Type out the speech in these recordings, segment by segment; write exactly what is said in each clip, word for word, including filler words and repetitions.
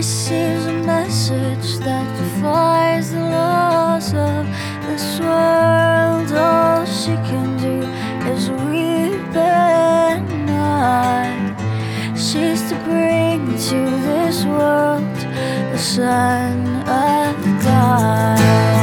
receives a message that defies the laws of this world. All she can do is weep and not. She's to bring to this world the Son of God.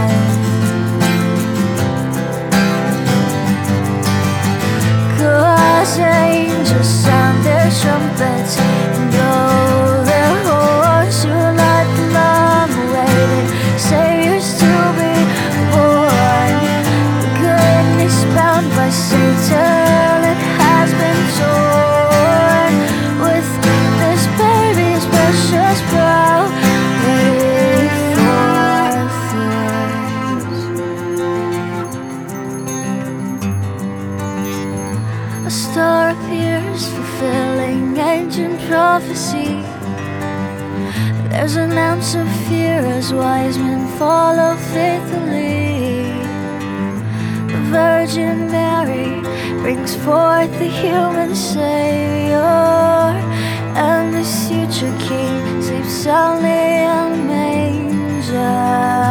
God's angels sound their trumpets and blow their horns to light the long-awaited Saviors to be born. The goodness bound by Satan, it has been torn with this baby's precious brow ready for thorns. A star appears fulfilling ancient prophecy. There's an ounce of fear as wise men follow faithfully. The Virgin Mary brings forth the human Savior, and this future King sleeps soundly in a manger,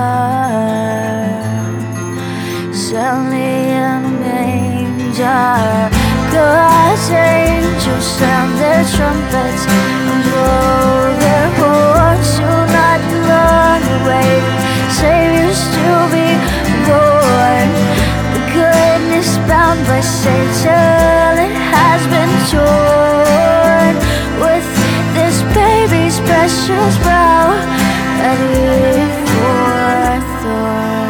soundly in a manger. God's angels sound their trumpets and blow their horns to light the long-awaited Saviors to be born. The goodness bound by Satan, it has been torn with this baby's precious brow ready for thorns.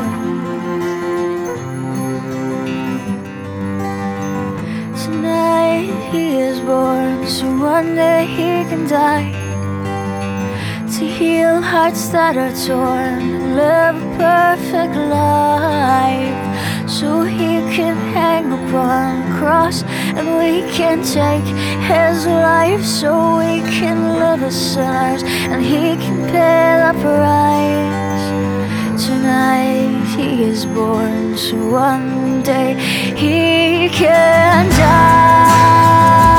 Tonight he is born, so one day he can die, to heal hearts that are torn and live a perfect life, so he can hang upon the cross and we can take his life, so we can live as sinners and he can pay the price. Tonight he is born, so one day he can die.